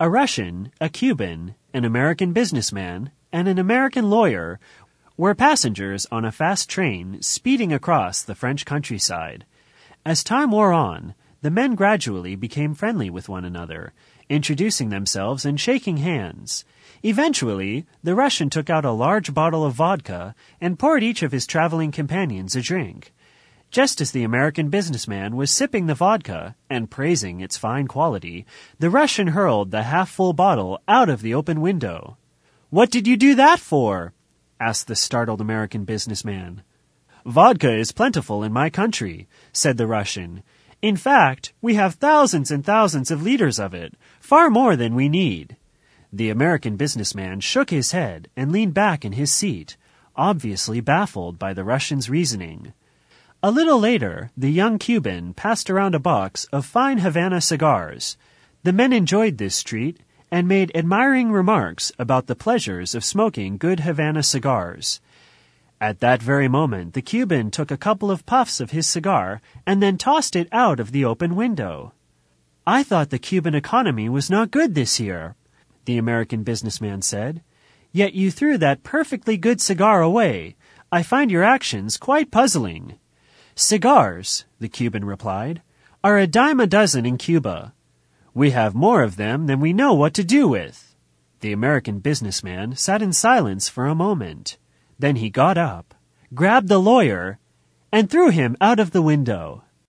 A Russian, a Cuban, an American businessman, and an American lawyer were passengers on a fast train speeding across the French countryside. As time wore on, the men gradually became friendly with one another, introducing themselves and shaking hands. Eventually, the Russian took out a large bottle of vodka and poured each of his traveling companions a drink. Just as the American businessman was sipping the vodka and praising its fine quality, the Russian hurled the half-full bottle out of the open window. "What did you do that for?" asked the startled American businessman. "Vodka is plentiful in my country," said the Russian. "In fact, we have thousands and thousands of liters of it, far more than we need." The American businessman shook his head and leaned back in his seat, obviously baffled by the Russian's reasoning. A little later, the young Cuban passed around a box of fine Havana cigars. The men enjoyed this treat and made admiring remarks about the pleasures of smoking good Havana cigars. At that very moment, the Cuban took a couple of puffs of his cigar and then tossed it out of the open window. "I thought the Cuban economy was not good this year," the American businessman said. "Yet you threw that perfectly good cigar away. I find your actions quite puzzling." "Cigars," the Cuban replied, "are a dime a dozen in Cuba. We have more of them than we know what to do with." The American businessman sat in silence for a moment. Then he got up, grabbed the lawyer, and threw him out of the window.